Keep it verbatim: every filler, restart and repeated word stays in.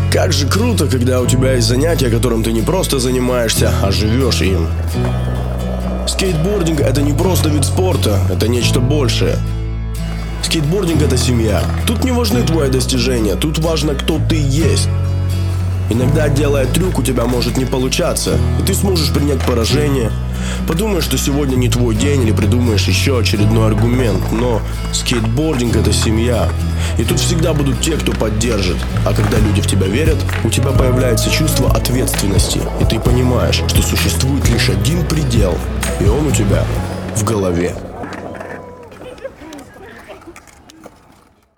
Как же круто, когда у тебя есть занятие, которым ты не просто занимаешься, а живешь им. Скейтбординг — это не просто вид спорта, это нечто большее. Скейтбординг — это семья. Тут не важны твои достижения, тут важно, кто ты есть. Иногда, делая трюк, у тебя может не получаться, и ты сможешь принять поражение. Подумаешь, что сегодня не твой день, или придумаешь еще очередной аргумент. Но скейтбординг — это семья. И тут всегда будут те, кто поддержит. А когда люди в тебя верят, у тебя появляется чувство ответственности. И ты понимаешь, что существует лишь один предел, и он у тебя в голове.